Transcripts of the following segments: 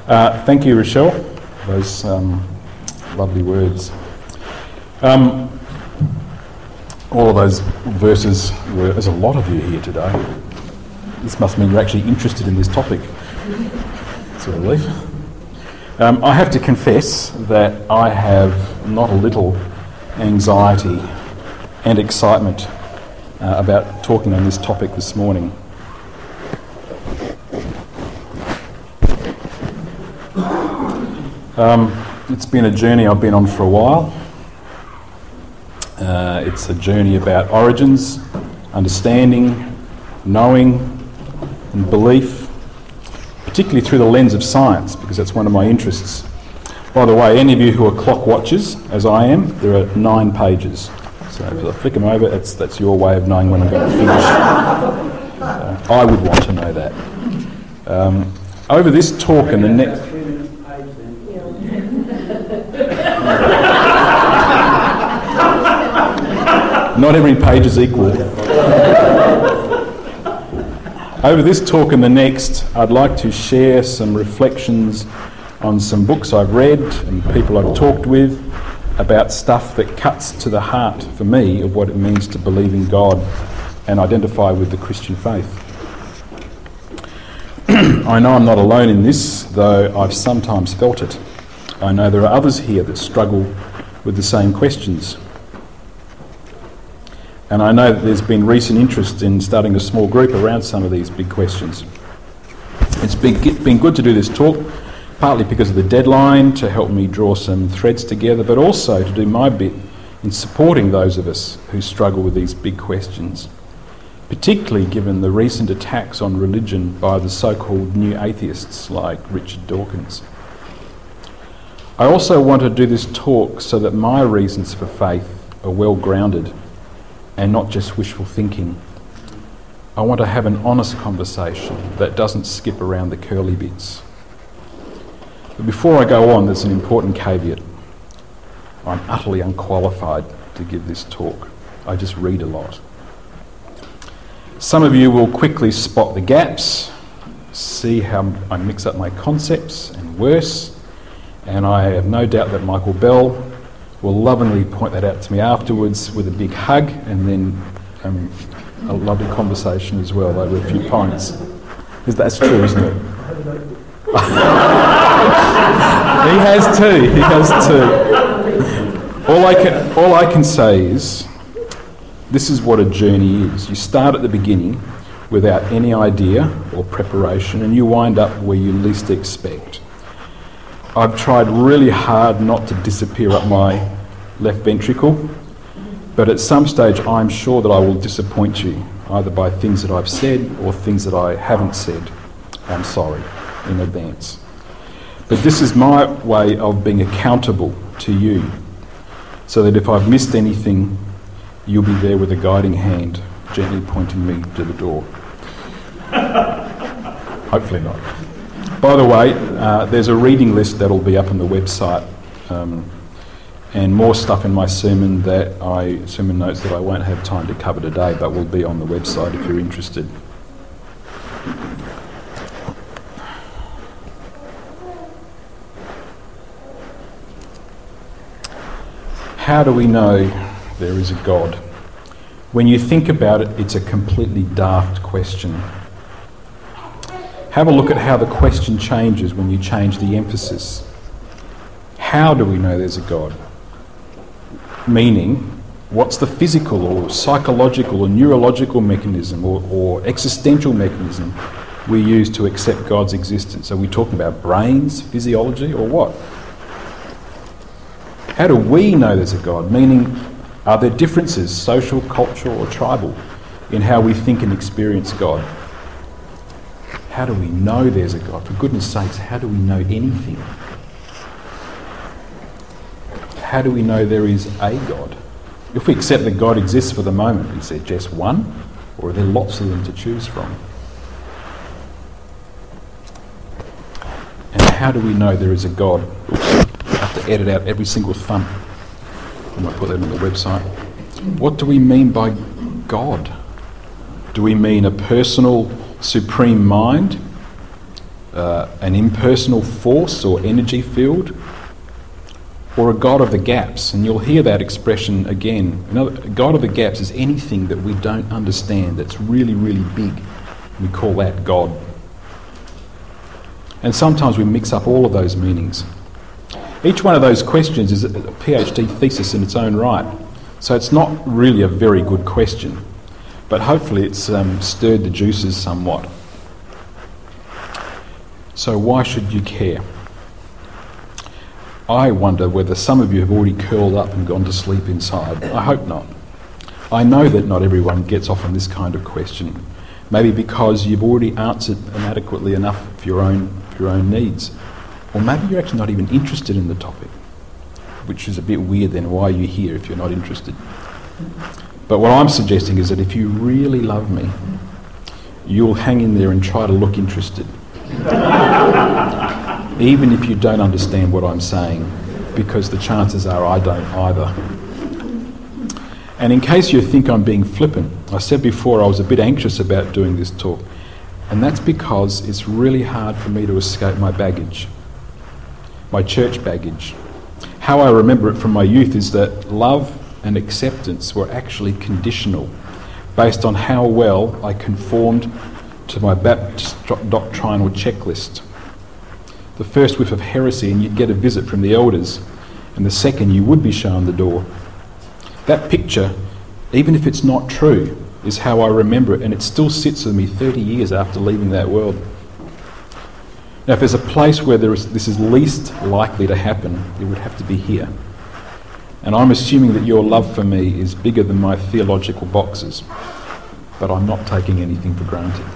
Thank you, Rochelle, for those lovely words. All of those verses there's a lot of you here today. This must mean you're actually interested in this topic. It's a relief. I have to confess that I have not a little anxiety and excitement about talking on this topic this morning. It's been a journey I've been on for a while. It's a journey about origins, understanding, knowing and belief, particularly through the lens of science, because that's one of my interests. By the way, any of you who are clock watchers, as I am, there are 9 pages. So if I flick them over, that's your way of knowing when I'm going to finish. I would want to know that. Over this talk and the next... Not every page is equal. Over this talk and the next, I'd like to share some reflections on some books I've read and people I've talked with about stuff that cuts to the heart for me of what it means to believe in God and identify with the Christian faith. I know I'm not alone in this, though I've sometimes felt it. I know there are others here that struggle with the same questions. And I know that there's been recent interest in starting a small group around some of these big questions. It's been good to do this talk, partly because of the deadline, to help me draw some threads together, but also to do my bit in supporting those of us who struggle with these big questions, particularly given the recent attacks on religion by the so-called new atheists like Richard Dawkins. I also want to do this talk so that my reasons for faith are well grounded and not just wishful thinking. I want to have an honest conversation that doesn't skip around the curly bits. But before I go on, there's an important caveat. I'm utterly unqualified to give this talk. I just read a lot. Some of you will quickly spot the gaps, see how I mix up my concepts, and worse, and I have no doubt that Michael Bell will lovingly point that out to me afterwards with a big hug and then a lovely conversation as well over a few pints. That's true, isn't it? He has too. All I can say is, this is what a journey is. You start at the beginning without any idea or preparation, and you wind up where you least expect. I've tried really hard not to disappear up my left ventricle, but at some stage I'm sure that I will disappoint you, either by things that I've said or things that I haven't said. I'm sorry in advance. But this is my way of being accountable to you, so that if I've missed anything, you'll be there with a guiding hand, gently pointing me to the door. Hopefully not. By the way, there's a reading list that'll be up on the website, and more stuff in my sermon notes that I won't have time to cover today, but will be on the website if you're interested. How do we know there is a God? When you think about it, it's a completely daft question. Have a look at how the question changes when you change the emphasis. How do we know there's a God? Meaning, what's the physical or psychological or neurological mechanism or existential mechanism we use to accept God's existence? Are we talking about brains, physiology, or what? How do we know there's a God? Meaning, are there differences, social, cultural, or tribal, in how we think and experience God? How do we know there's a God? For goodness sakes, how do we know anything? How do we know there is a God? If we accept that God exists for the moment, is there just one? Or are there lots of them to choose from? And how do we know there is a God? Oops, I have to edit out every single thump. I might put that on the website. What do we mean by God? Do we mean a personal, supreme mind? an impersonal force or energy field, or a God of the gaps. And you'll hear that expression again. A God of the gaps is anything that we don't understand, that's really, really big. We call that God. And sometimes we mix up all of those meanings. Each one of those questions is a PhD thesis in its own right. So it's not really a very good question, but hopefully it's stirred the juices somewhat. So why should you care? I wonder whether some of you have already curled up and gone to sleep inside. I hope not. I know that not everyone gets off on this kind of question, maybe because you've already answered inadequately enough for your own needs. Or maybe you're actually not even interested in the topic, which is a bit weird then. Why are you here if you're not interested? But what I'm suggesting is that if you really love me, you'll hang in there and try to look interested. Even if you don't understand what I'm saying, because the chances are I don't either. And in case you think I'm being flippant, I said before I was a bit anxious about doing this talk, and that's because it's really hard for me to escape my baggage, my church baggage. How I remember it from my youth is that love and acceptance were actually conditional, based on how well I conformed to my Baptist doctrinal checklist. The first whiff of heresy and you'd get a visit from the elders, and the second you would be shown the door. That picture, even if it's not true, is how I remember it, and it still sits with me 30 years after leaving that world. Now, if there's a place where this is least likely to happen, it would have to be here. And I'm assuming that your love for me is bigger than my theological boxes, but I'm not taking anything for granted.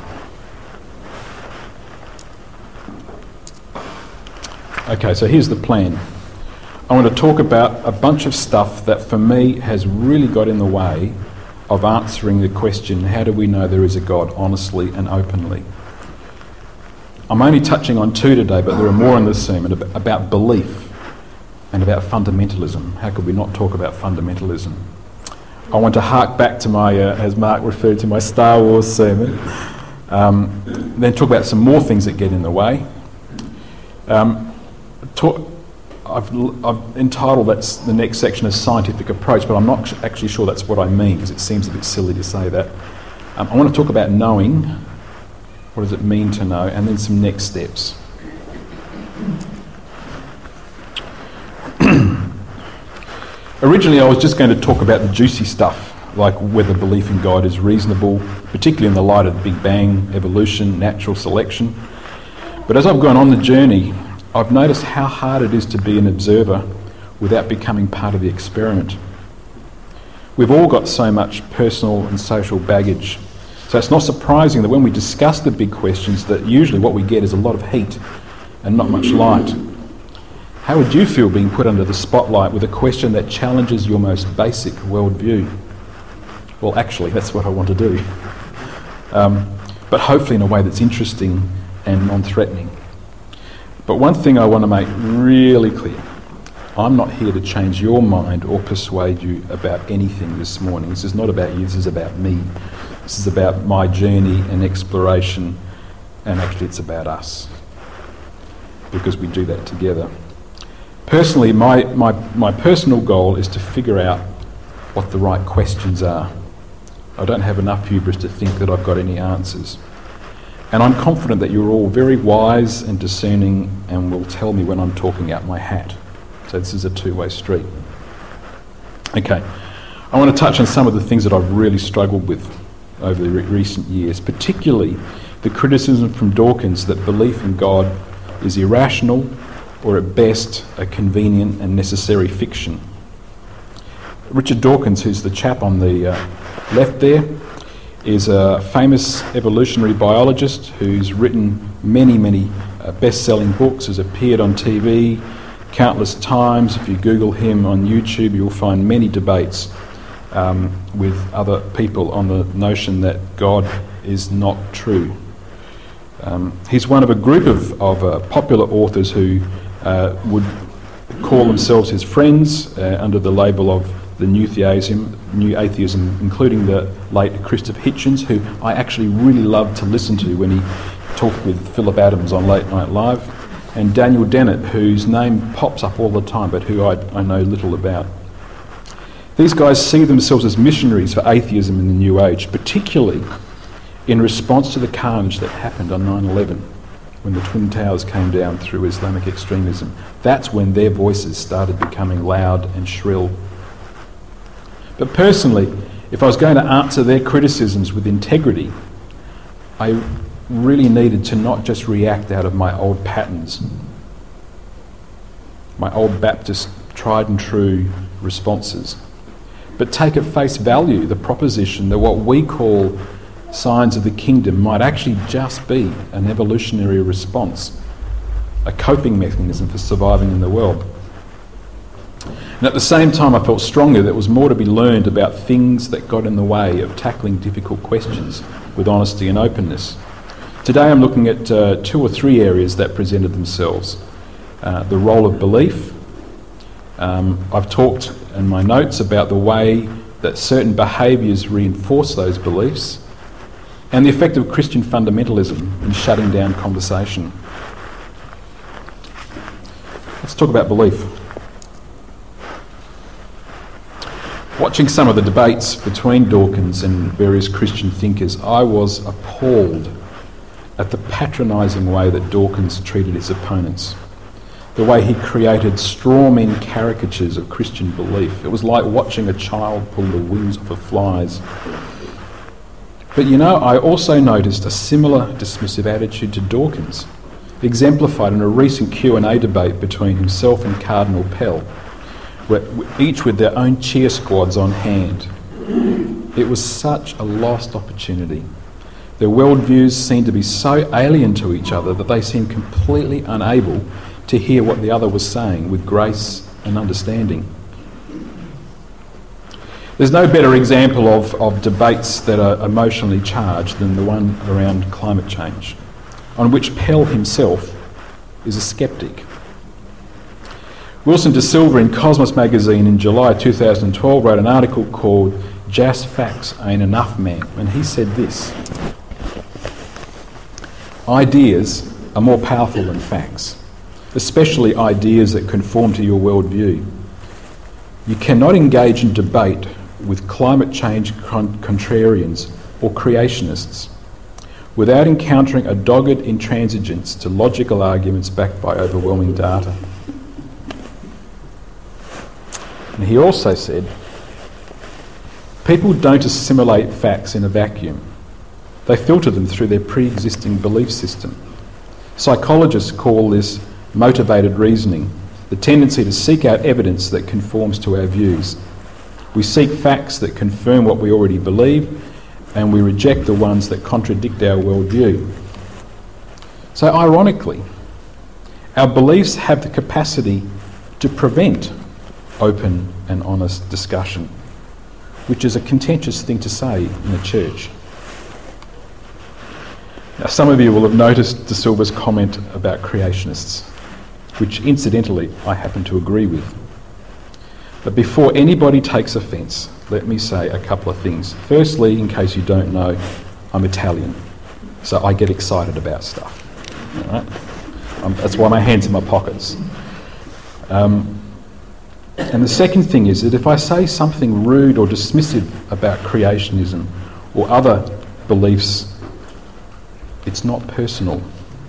Okay, so here's the plan. I want to talk about a bunch of stuff that for me has really got in the way of answering the question, how do we know there is a God, honestly and openly? I'm only touching on two today, but there are more in this sermon about belief and about fundamentalism. How could we not talk about fundamentalism? I want to hark back to my, as Mark referred to, my Star Wars sermon. Then talk about some more things that get in the way. I've entitled the next section as Scientific Approach, but I'm not actually sure that's what I mean, because it seems a bit silly to say that. I want to talk about knowing. What does it mean to know? And then some next steps. Originally I was just going to talk about the juicy stuff, like whether belief in God is reasonable, particularly in the light of the Big Bang, evolution, natural selection. But as I've gone on the journey, I've noticed how hard it is to be an observer without becoming part of the experiment. We've all got so much personal and social baggage. So it's not surprising that when we discuss the big questions that usually what we get is a lot of heat and not much light. How would you feel being put under the spotlight with a question that challenges your most basic worldview? Well, actually, that's what I want to do. But hopefully in a way that's interesting and non-threatening. But one thing I want to make really clear, I'm not here to change your mind or persuade you about anything this morning. This is not about you, this is about me. This is about my journey and exploration, and actually it's about us, because we do that together. Personally, my personal goal is to figure out what the right questions are. I don't have enough hubris to think that I've got any answers. And I'm confident that you're all very wise and discerning and will tell me when I'm talking out my hat. So this is a two-way street. Okay, I want to touch on some of the things that I've really struggled with over the recent years, particularly the criticism from Dawkins that belief in God is irrational or at best a convenient and necessary fiction. Richard Dawkins, who's the chap on the left there, is a famous evolutionary biologist who's written many best-selling books, has appeared on TV countless times. If you Google him on YouTube, you'll find many debates with other people on the notion that God is not true. He's one of a group of popular authors who would call themselves his friends under the label of the New Atheism, including the late Christopher Hitchens, who I actually really loved to listen to when he talked with Philip Adams on Late Night Live, and Daniel Dennett, whose name pops up all the time, but who I know little about. These guys see themselves as missionaries for atheism in the New Age, particularly in response to the carnage that happened on 9/11, when the Twin Towers came down through Islamic extremism. That's when their voices started becoming loud and shrill. But personally, if I was going to answer their criticisms with integrity, I really needed to not just react out of my old patterns, my old Baptist tried and true responses, but take at face value the proposition that what we call signs of the kingdom might actually just be an evolutionary response, a coping mechanism for surviving in the world. And at the same time, I felt strongly there was more to be learned about things that got in the way of tackling difficult questions with honesty and openness. Today I'm looking at 2 or 3 areas that presented themselves. The role of belief. I've talked in my notes about the way that certain behaviours reinforce those beliefs, and the effect of Christian fundamentalism in shutting down conversation. Let's talk about belief. Watching some of the debates between Dawkins and various Christian thinkers, I was appalled at the patronising way that Dawkins treated his opponents, the way he created straw-men caricatures of Christian belief. It was like watching a child pull the wings off of flies. But I also noticed a similar dismissive attitude to Dawkins, exemplified in a recent Q&A debate between himself and Cardinal Pell, each with their own cheer squads on hand. It was such a lost opportunity. Their worldviews seemed to be so alien to each other that they seemed completely unable to hear what the other was saying with grace and understanding. There's no better example of debates that are emotionally charged than the one around climate change, on which Pell himself is a sceptic. Wilson De Silva in Cosmos magazine in July 2012 wrote an article called "Just Facts Ain't Enough, Man," and he said this: "Ideas are more powerful than facts, especially ideas that conform to your worldview. You cannot engage in debate with climate change contrarians or creationists without encountering a dogged intransigence to logical arguments backed by overwhelming data." And he also said, "People don't assimilate facts in a vacuum. They filter them through their pre-existing belief system. Psychologists call this motivated reasoning, the tendency to seek out evidence that conforms to our views. We seek facts that confirm what we already believe, and we reject the ones that contradict our worldview." So ironically, our beliefs have the capacity to prevent open and honest discussion, which is a contentious thing to say in a church. Now, some of you will have noticed De Silva's comment about creationists, which incidentally I happen to agree with. But before anybody takes offence, let me say a couple of things. Firstly, in case you don't know, I'm Italian, so I get excited about stuff. All right? That's why my hands in my pockets. And the second thing is that if I say something rude or dismissive about creationism or other beliefs, it's not personal.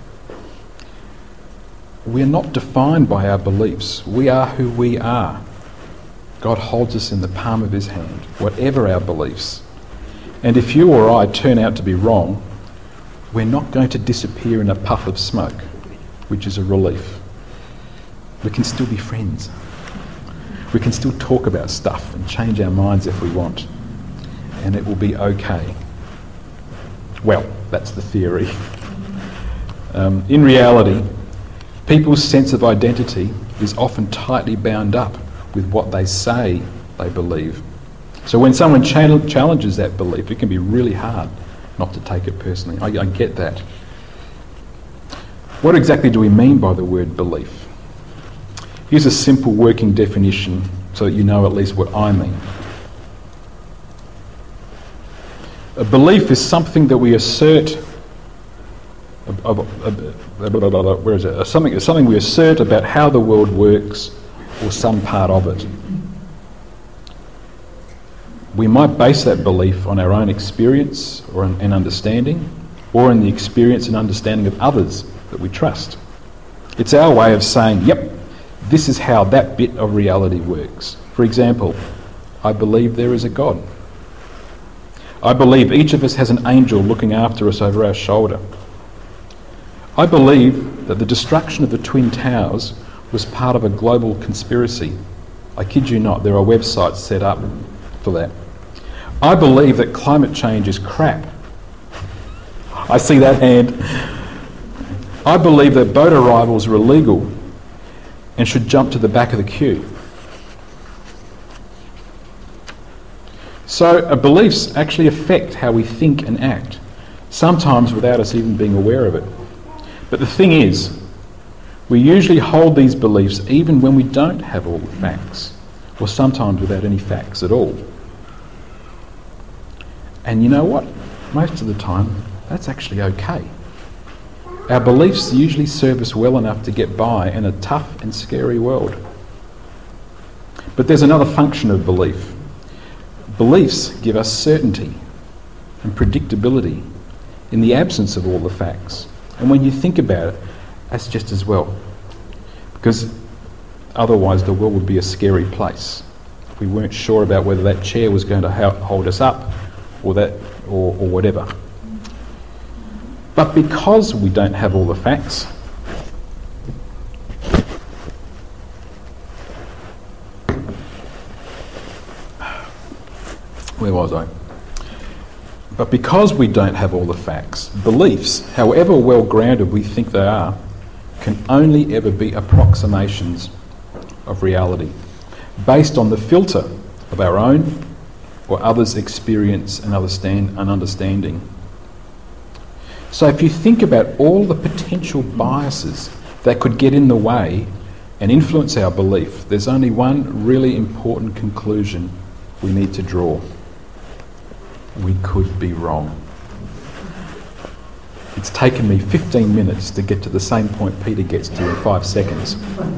We're not defined by our beliefs. We are who we are. God holds us in the palm of his hand, whatever our beliefs. And if you or I turn out to be wrong, we're not going to disappear in a puff of smoke, which is a relief. We can still be friends. We can still talk about stuff and change our minds if we want, and it will be okay. Well, that's the theory. In reality, people's sense of identity is often tightly bound up with what they say they believe. So when someone challenges that belief, it can be really hard not to take it personally. I get that. What exactly do we mean by the word belief? Here's a simple working definition so that you know at least what I mean. A belief is something that we assert where is it? Something we assert about how the world works or some part of it. We might base that belief on our own experience and understanding, or in the experience and understanding of others that we trust. It's our way of saying, yep, this is how that bit of reality works. For example, I believe there is a God. I believe each of us has an angel looking after us over our shoulder. I believe that the destruction of the Twin Towers was part of a global conspiracy. I kid you not, there are websites set up for that. I believe that climate change is crap. I see that hand. I believe that boat arrivals are illegal and should jump to the back of the queue. So our beliefs actually affect how we think and act, sometimes without us even being aware of it. But the thing is, we usually hold these beliefs even when we don't have all the facts, or sometimes without any facts at all. And you know what? Most of the time, that's actually okay. Our beliefs usually serve us well enough to get by in a tough and scary world. But there's another function of belief. Beliefs give us certainty and predictability in the absence of all the facts. And when you think about it, that's just as well. Because otherwise the world would be a scary place. If we weren't sure about whether that chair was going to hold us up or whatever. But because we don't have all the facts, where was I? But because we don't have all the facts, beliefs, however well grounded we think they are, can only ever be approximations of reality, based on the filter of our own or others' experience and understanding. So if you think about all the potential biases that could get in the way and influence our belief, there's only one really important conclusion we need to draw. We could be wrong. It's taken me 15 minutes to get to the same point Peter gets to in 5 seconds.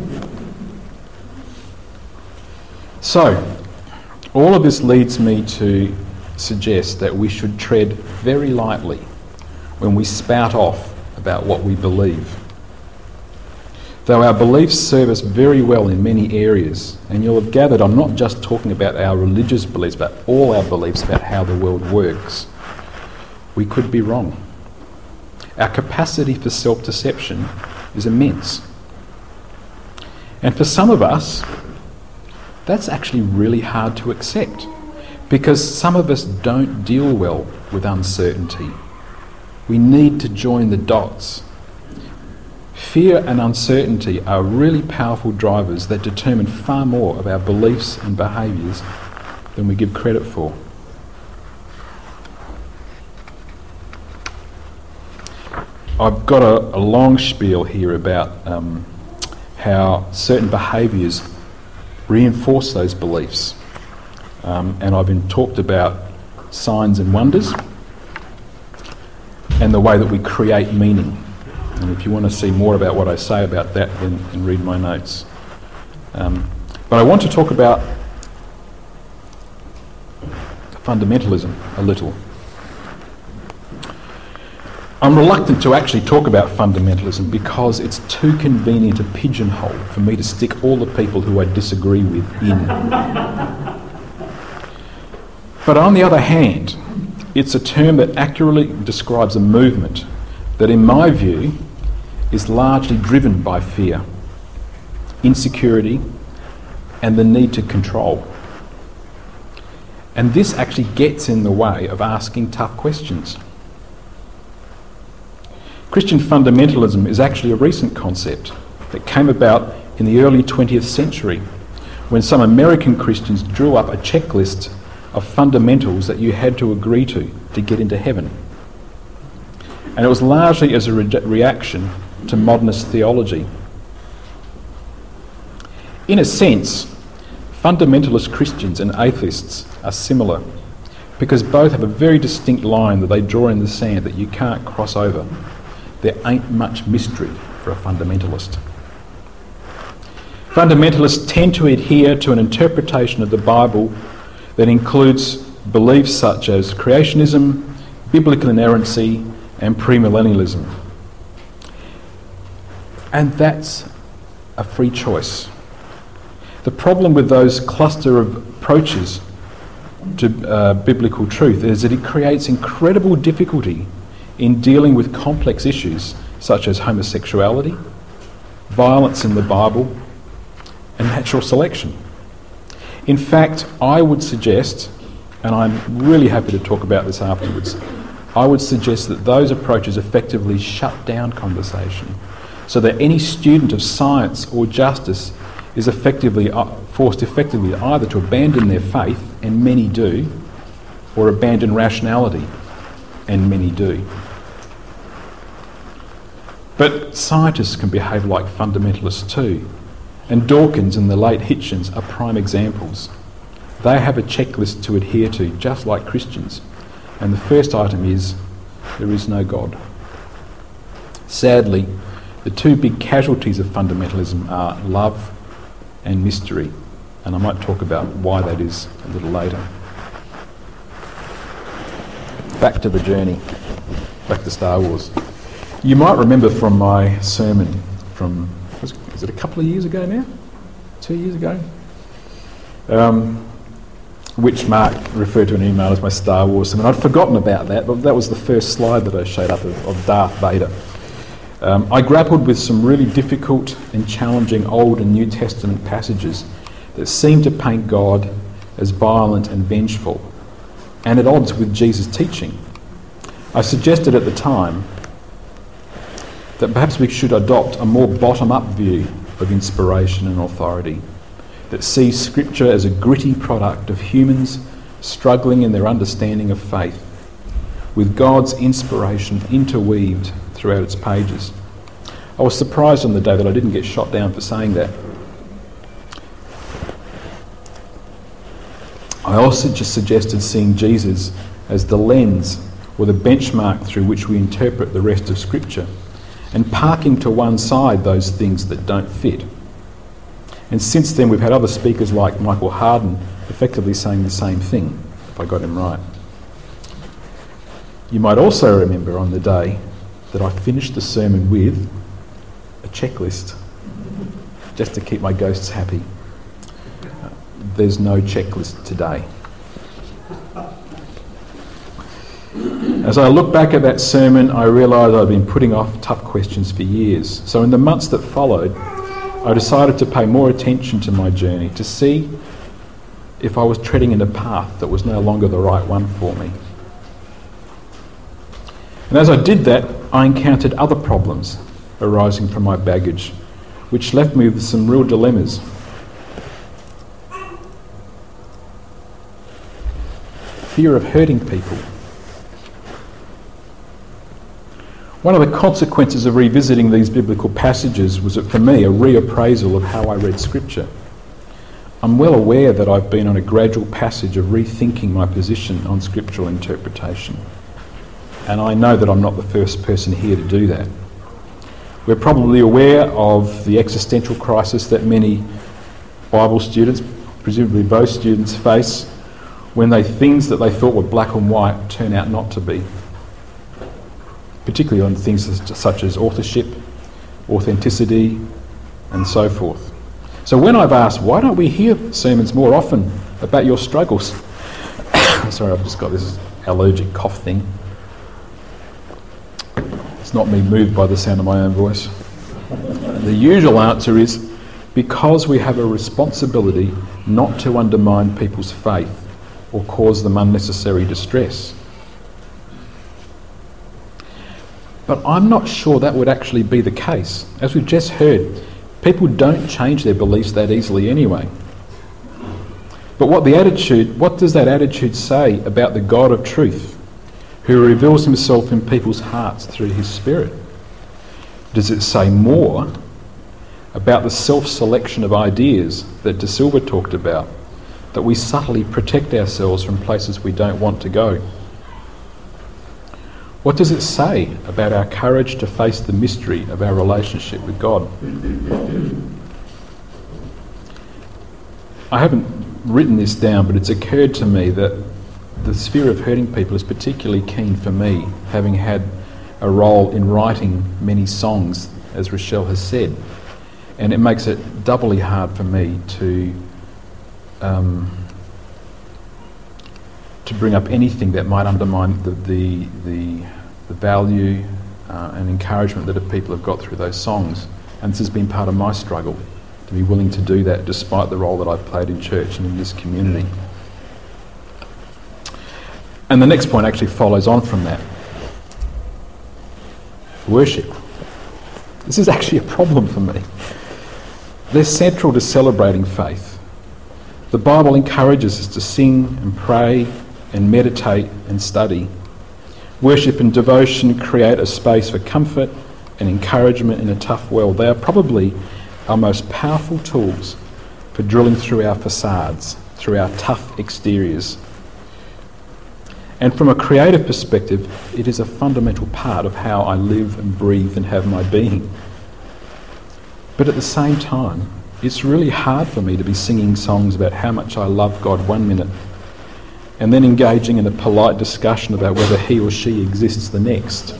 So, all of this leads me to suggest that we should tread very lightly when we spout off about what we believe. Though our beliefs serve us very well in many areas, and you'll have gathered I'm not just talking about our religious beliefs, but all our beliefs about how the world works, we could be wrong. Our capacity for self-deception is immense. And for some of us, that's actually really hard to accept, because some of us don't deal well with uncertainty. We need to join the dots. Fear and uncertainty are really powerful drivers that determine far more of our beliefs and behaviours than we give credit for. I've got a long spiel here about how certain behaviours reinforce those beliefs. And I've been talked about signs and wonders and the way that we create meaning. And if you want to see more about what I say about that, then read my notes. But I want to talk about fundamentalism a little. I'm reluctant to actually talk about fundamentalism because it's too convenient a pigeonhole for me to stick all the people who I disagree with in. But on the other hand, it's a term that accurately describes a movement that, in my view, is largely driven by fear, insecurity, and the need to control. And this actually gets in the way of asking tough questions. Christian fundamentalism is actually a recent concept that came about in the early 20th century when some American Christians drew up a checklist of fundamentals that you had to agree to get into heaven. And it was largely as a reaction to modernist theology. In a sense, fundamentalist Christians and atheists are similar because both have a very distinct line that they draw in the sand that you can't cross over. there ain't much mystery for a fundamentalist. Fundamentalists tend to adhere to an interpretation of the Bible that includes beliefs such as creationism, biblical inerrancy, and premillennialism. And that's a free choice. The problem with those cluster of approaches to biblical truth is that it creates incredible difficulty in dealing with complex issues such as homosexuality, violence in the Bible, and natural selection. In fact, I would suggest, and I'm really happy to talk about this afterwards, I would suggest that those approaches effectively shut down conversation so that any student of science or justice is forced effectively either to abandon their faith, and many do, or abandon rationality, and many do. But scientists can behave like fundamentalists too, and Dawkins and the late Hitchens are prime examples. They have a checklist to adhere to, just like Christians, and the first item is, there is no God. Sadly, the two big casualties of fundamentalism are love and mystery, and I might talk about why that is a little later. Back to the journey, back to Star Wars. You might remember from my sermon from, is it a couple of years ago now? 2 years ago? Which Mark referred to an email as my Star Wars sermon. I'd forgotten about that, but that was the first slide that I showed up of Darth Vader. I grappled with some really difficult and challenging Old and New Testament passages that seem to paint God as violent and vengeful, and at odds with Jesus' teaching. I suggested at the time that perhaps we should adopt a more bottom-up view of inspiration and authority, that sees Scripture as a gritty product of humans struggling in their understanding of faith, with God's inspiration interweaved throughout its pages. I was surprised on the day that I didn't get shot down for saying that. I also just suggested seeing Jesus as the lens or the benchmark through which we interpret the rest of Scripture, and parking to one side those things that don't fit. And since then we've had other speakers like Michael Harden effectively saying the same thing, if I got him right. You might also remember on the day that I finished the sermon with a checklist, just to keep my ghosts happy. There's no checklist today. As I look back at that sermon, I realised I'd been putting off tough questions for years. So in the months that followed, I decided to pay more attention to my journey, to see if I was treading in a path that was no longer the right one for me. And as I did that, I encountered other problems arising from my baggage, which left me with some real dilemmas. Fear of hurting people. One of the consequences of revisiting these biblical passages was, for me, a reappraisal of how I read Scripture. I'm well aware that I've been on a gradual passage of rethinking my position on scriptural interpretation. And I know that I'm not the first person here to do that. We're probably aware of the existential crisis that many Bible students, presumably both students, face when things that they thought were black and white turn out not to be. Particularly on things such as authorship, authenticity, and so forth. So when I've asked, why don't we hear sermons more often about your struggles? Sorry, I've just got this allergic cough thing. It's not me moved by the sound of my own voice. The usual answer is because we have a responsibility not to undermine people's faith or cause them unnecessary distress. But I'm not sure that would actually be the case. As we've just heard, people don't change their beliefs that easily anyway. But what does that attitude say about the God of truth, who reveals himself in people's hearts through his Spirit? Does it say more about the self-selection of ideas that De Silva talked about, that we subtly protect ourselves from places we don't want to go? What does it say about our courage to face the mystery of our relationship with God? I haven't written this down, but it's occurred to me that the sphere of hurting people is particularly keen for me, having had a role in writing many songs, as Rochelle has said. And it makes it doubly hard for me to bring up anything that might undermine the value and encouragement that people have got through those songs. And this has been part of my struggle, to be willing to do that despite the role that I've played in church and in this community. And the next point actually follows on from that. Worship. This is actually a problem for me. They're central to celebrating faith. The Bible encourages us to sing and pray and meditate and study. Worship and devotion create a space for comfort and encouragement in a tough world. They are probably our most powerful tools for drilling through our facades, through our tough exteriors. And from a creative perspective, it is a fundamental part of how I live and breathe and have my being. But at the same time, it's really hard for me to be singing songs about how much I love God 1 minute and then engaging in a polite discussion about whether he or she exists the next.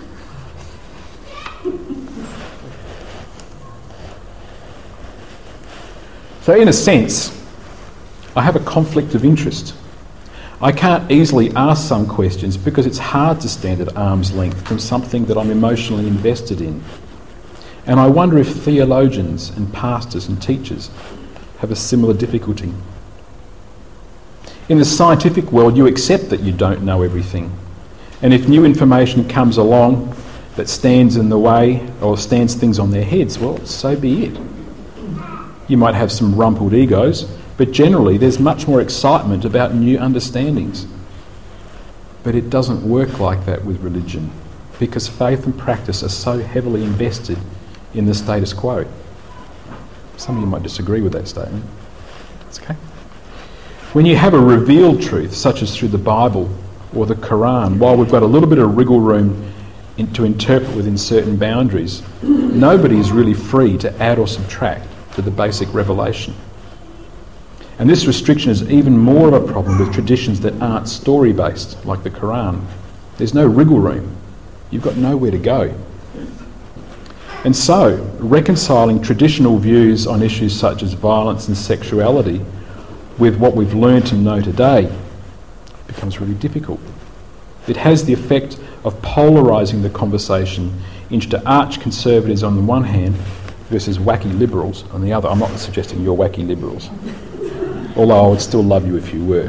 So in a sense, I have a conflict of interest. I can't easily ask some questions because it's hard to stand at arm's length from something that I'm emotionally invested in. And I wonder if theologians and pastors and teachers have a similar difficulty. In the scientific world, you accept that you don't know everything. And if new information comes along that stands in the way or stands things on their heads, well, so be it. You might have some rumpled egos, but generally there's much more excitement about new understandings. But it doesn't work like that with religion, because faith and practice are so heavily invested in the status quo. Some of you might disagree with that statement. It's okay. When you have a revealed truth, such as through the Bible or the Quran, while we've got a little bit of wriggle room to interpret within certain boundaries, nobody is really free to add or subtract to the basic revelation. And this restriction is even more of a problem with traditions that aren't story-based, like the Quran. There's no wriggle room. You've got nowhere to go. And so, reconciling traditional views on issues such as violence and sexuality with what we've learned and know today becomes really difficult. It has the effect of polarising the conversation into arch conservatives on the one hand versus wacky liberals on the other. I'm not suggesting you're wacky liberals, although I would still love you if you were.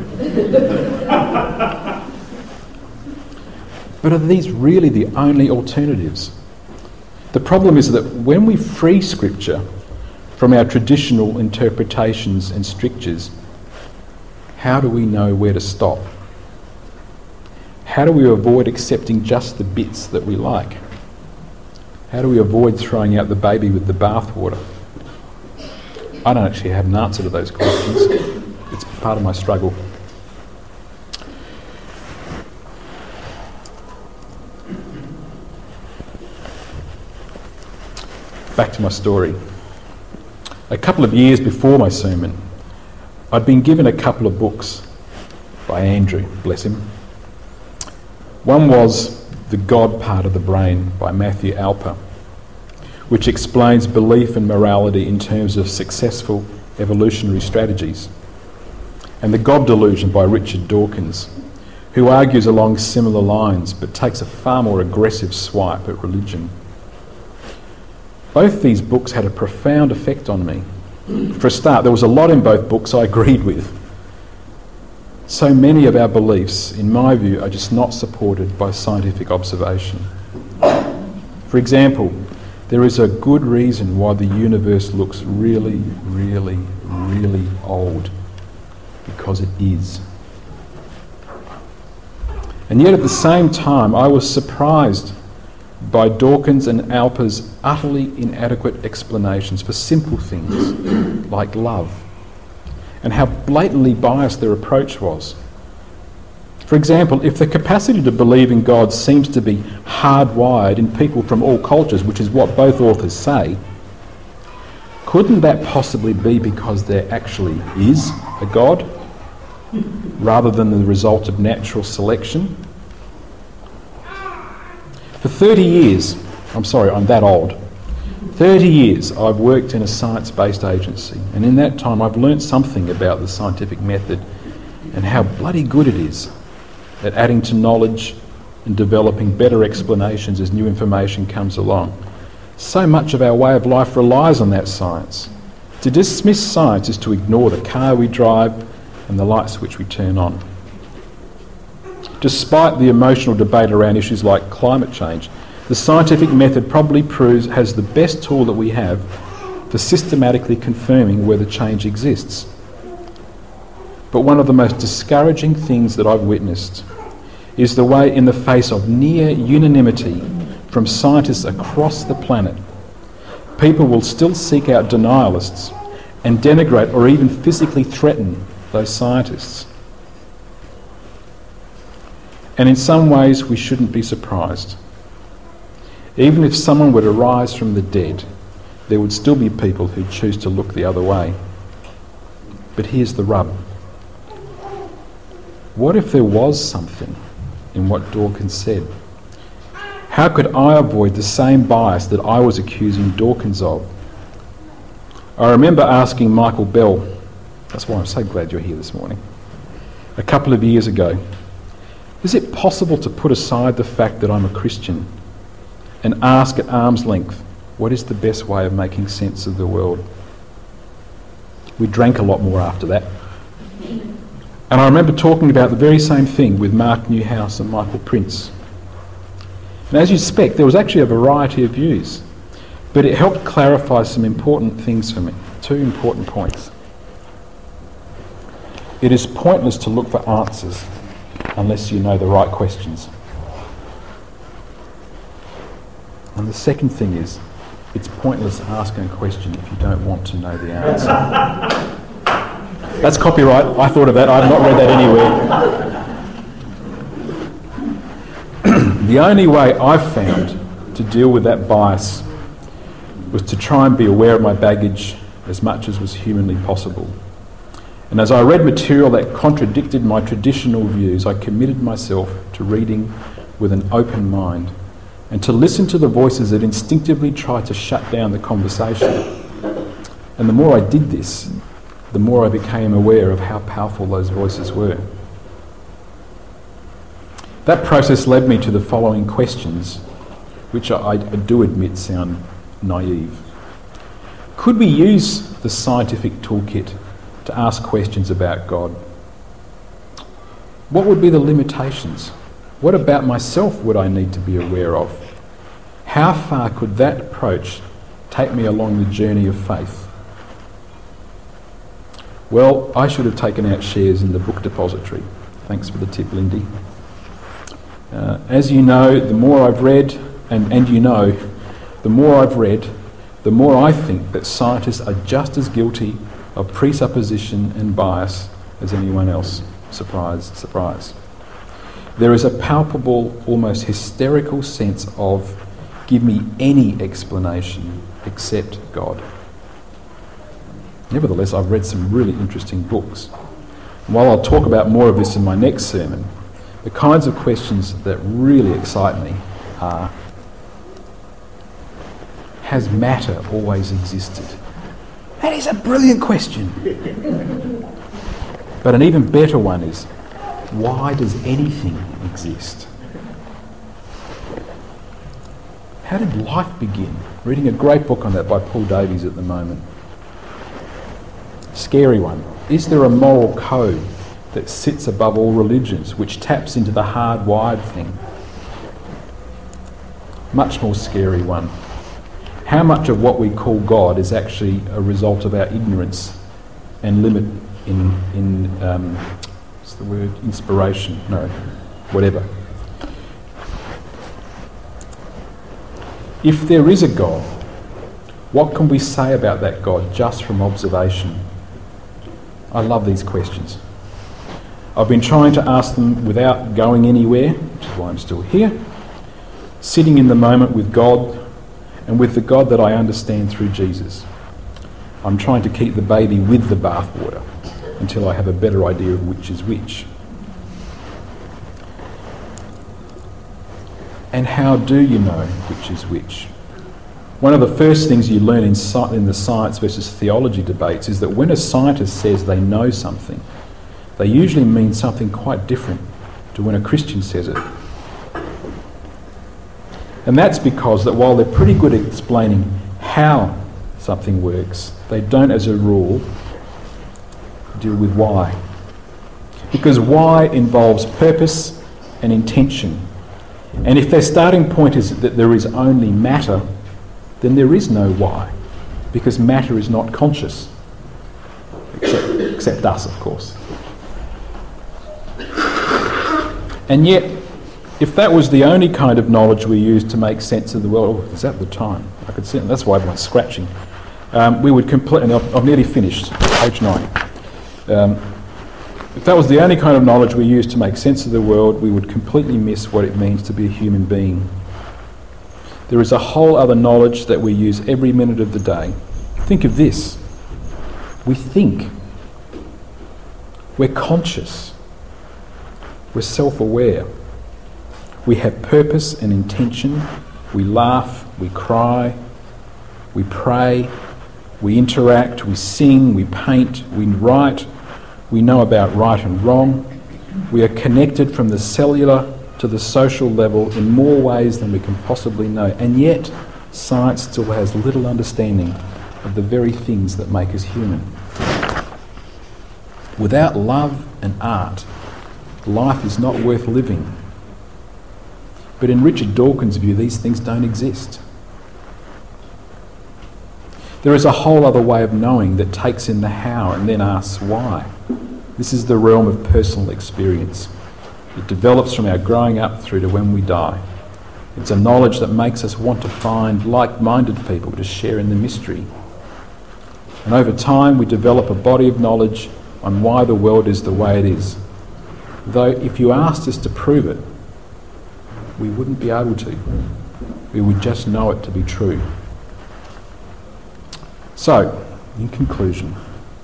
But are these really the only alternatives? The problem is that when we free Scripture from our traditional interpretations and strictures, how do we know where to stop? How do we avoid accepting just the bits that we like? How do we avoid throwing out the baby with the bathwater? I don't actually have an answer to those questions. It's part of my struggle. Back to my story. A couple of years before my sermon, I'd been given a couple of books by Andrew, bless him. One was The God Part of the Brain by Matthew Alper, which explains belief and morality in terms of successful evolutionary strategies. And The God Delusion by Richard Dawkins, who argues along similar lines but takes a far more aggressive swipe at religion. Both these books had a profound effect on me. For a start, there was a lot in both books I agreed with. So many of our beliefs, in my view, are just not supported by scientific observation. For example, there is a good reason why the universe looks really, really, really old. Because it is. And yet at the same time, I was surprised by Dawkins and Alper's utterly inadequate explanations for simple things like love, and how blatantly biased their approach was. For example, if the capacity to believe in God seems to be hardwired in people from all cultures, which is what both authors say, couldn't that possibly be because there actually is a God rather than the result of natural selection? For 30 years, I'm that old, 30 years I've worked in a science-based agency, and in that time I've learnt something about the scientific method and how bloody good it is at adding to knowledge and developing better explanations as new information comes along. So much of our way of life relies on that science. To dismiss science is to ignore the car we drive and the light switch we turn on. Despite the emotional debate around issues like climate change, the scientific method probably has the best tool that we have for systematically confirming whether change exists. But one of the most discouraging things that I've witnessed is the way, in the face of near unanimity from scientists across the planet, people will still seek out denialists and denigrate or even physically threaten those scientists. And in some ways we shouldn't be surprised. Even if someone were to rise from the dead, there would still be people who choose to look the other way. But here's the rub. What if there was something in what Dawkins said? How could I avoid the same bias that I was accusing Dawkins of? I remember asking Michael Bell, that's why I'm so glad you're here this morning, a couple of years ago, is it possible to put aside the fact that I'm a Christian and ask at arm's length, what is the best way of making sense of the world? We drank a lot more after that. And I remember talking about the very same thing with Mark Newhouse and Michael Prince. And as you suspect, there was actually a variety of views, but it helped clarify some important things for me. 2 important points. It is pointless to look for answers unless you know the right questions. And the second thing is, it's pointless asking a question if you don't want to know the answer. That's copyright. I thought of that. I've not read that anywhere. The only way I've found to deal with that bias was to try and be aware of my baggage as much as was humanly possible. And as I read material that contradicted my traditional views, I committed myself to reading with an open mind and to listen to the voices that instinctively tried to shut down the conversation. And the more I did this, the more I became aware of how powerful those voices were. That process led me to the following questions, which I do admit sound naive. Could we use the scientific toolkit to ask questions about God? What would be the limitations? What about myself would I need to be aware of? How far could that approach take me along the journey of faith? Well, I should have taken out shares in the book depository. Thanks for the tip, Lindy. As you know, the more I've read, and you know, the more I've read, the more I think that scientists are just as guilty of presupposition and bias as anyone else. Surprise, surprise. There is a palpable, almost hysterical sense of, give me any explanation except God. Nevertheless, I've read some really interesting books. And while I'll talk about more of this in my next sermon, the kinds of questions that really excite me are, has matter always existed? That is a brilliant question. But an even better one is, why does anything exist? How did life begin? Reading a great book on that by Paul Davies at the moment. Scary one. Is there a moral code that sits above all religions, which taps into the hardwired thing? Much more scary one. How much of what we call God is actually a result of our ignorance and limit in what's the word? Inspiration? No, whatever. If there is a God, what can we say about that God just from observation? I love these questions. I've been trying to ask them without going anywhere, which is why I'm still here, sitting in the moment with God and with the God that I understand through Jesus. I'm trying to keep the baby with the bathwater until I have a better idea of which is which. And how do you know which is which? One of the first things you learn in the science versus theology debates is that when a scientist says they know something, they usually mean something quite different to when a Christian says it. And that's because that while they're pretty good at explaining how something works, they don't, as a rule, deal with why. Because why involves purpose and intention. And if their starting point is that there is only matter, then there is no why, because matter is not conscious, except us, of course. And yet, if that was the only kind of knowledge we used to make sense of the world, is that the time? I could see it, that's why everyone's scratching. We would completely, I've nearly finished, page 9. If that was the only kind of knowledge we used to make sense of the world, we would completely miss what it means to be a human being. There is a whole other knowledge that we use every minute of the day. Think of this. We think. We're conscious. We're self-aware. We have purpose and intention. We laugh, we cry, we pray, we interact, we sing, we paint, we write. We know about right and wrong. We are connected from the cellular to the social level in more ways than we can possibly know. And yet, science still has little understanding of the very things that make us human. Without love and art, life is not worth living. But in Richard Dawkins' view, these things don't exist. There is a whole other way of knowing that takes in the how and then asks why. This is the realm of personal experience. It develops from our growing up through to when we die. It's a knowledge that makes us want to find like-minded people to share in the mystery. And over time we develop a body of knowledge on why the world is the way it is. Though if you asked us to prove it, we wouldn't be able to. We would just know it to be true. So, in conclusion,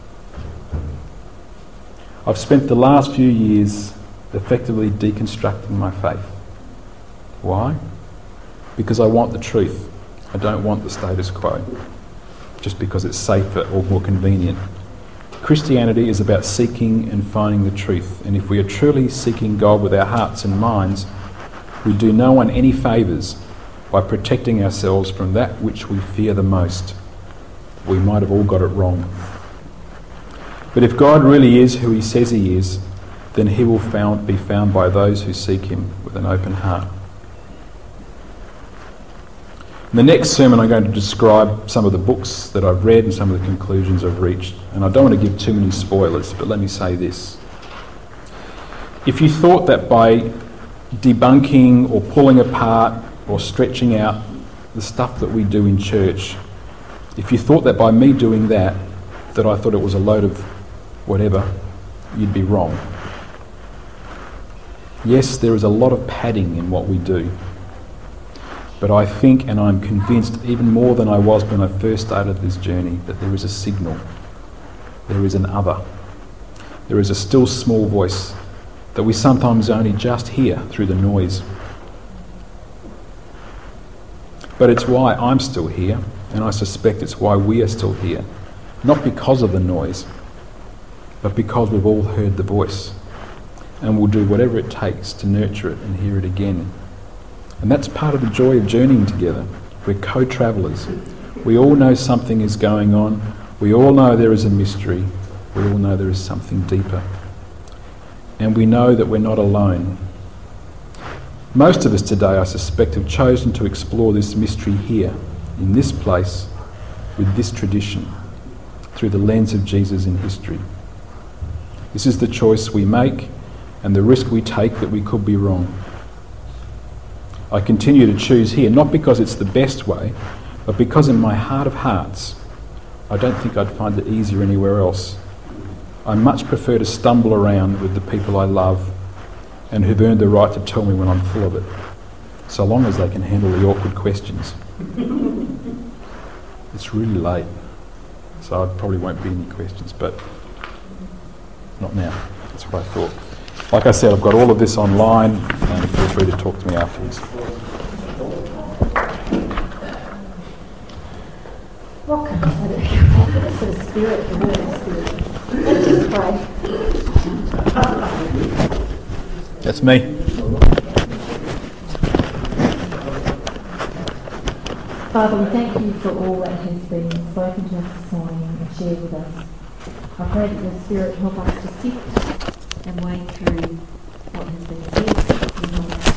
I've spent the last few years effectively deconstructing my faith. Why? Because I want the truth. I don't want the status quo, just because it's safer or more convenient. Christianity is about seeking and finding the truth, and if we are truly seeking God with our hearts and minds, we do no one any favours by protecting ourselves from that which we fear the most. We might have all got it wrong. But if God really is who he says he is, then he will be found by those who seek him with an open heart. In the next sermon I'm going to describe some of the books that I've read and some of the conclusions I've reached. And I don't want to give too many spoilers, but let me say this. If you thought that by debunking or pulling apart or stretching out the stuff that we do in church, if you thought that by me doing that I thought it was a load of whatever, you'd be wrong. Yes, there is a lot of padding in what we do. But I think, and I'm convinced, even more than I was when I first started this journey, that there is a signal. There is an other. There is a still small voice that we sometimes only just hear through the noise. But it's why I'm still here, and I suspect it's why we are still here. Not because of the noise, but because we've all heard the voice. And we'll do whatever it takes to nurture it and hear it again. And that's part of the joy of journeying together. We're co-travellers. We all know something is going on. We all know there is a mystery. We all know there is something deeper. And we know that we're not alone. Most of us today, I suspect, have chosen to explore this mystery here, in this place, with this tradition, through the lens of Jesus in history. This is the choice we make and the risk we take that we could be wrong. I continue to choose here, not because it's the best way, but because in my heart of hearts, I don't think I'd find it easier anywhere else. I much prefer to stumble around with the people I love and who've earned the right to tell me when I'm full of it, so long as they can handle the awkward questions. It's really late, so I probably won't be any questions, but not now. That's what I thought. Like I said, I've got all of this online, and feel free to talk to me afterwards. What can I say? For the Spirit, the Word of the Spirit. Let's just pray. That's me. Father, we thank you for all that has been spoken to us this morning and shared with us. I pray that the Spirit help us to sit and wade through what has been said and help us